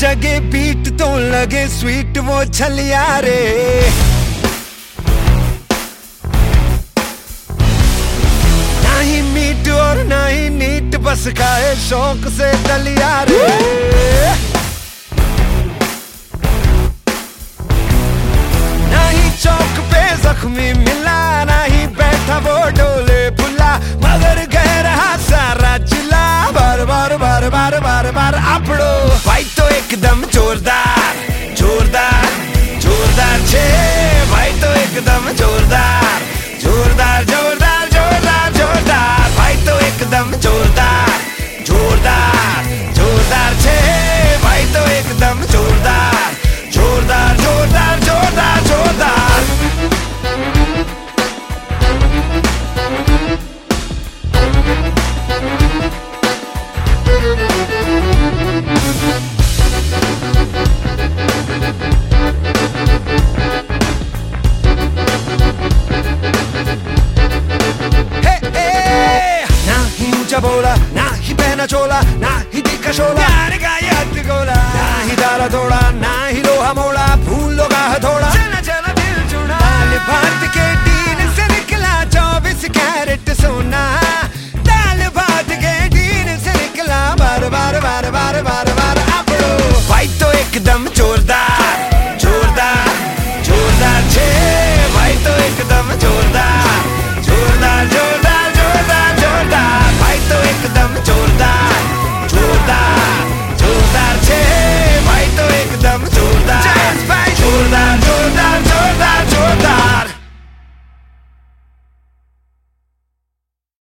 जगे बीट तो लगे स्वीट वो छलिया रे। ना ही मीट और ना ही नीट, बस खाए शौक से दलिया रे। ना ही चौक पे जख्मी मिला, ना ही बैठा वो डोले भुला, मगर कह रहा सारा जिला बार बार बार बार बार बार आपड़ो। भाई तो एकदम जोरदार जोरदार जोरदार छे, भाई तो एकदम जोरदार जोरदार जोरदार जोरदार जोरदार, भाई तो एकदम जोरदार जोरदार जोरदार छे, भाई तो एकदम जोरदार जोरदार जोरदार जोरदार जोरदार। बोला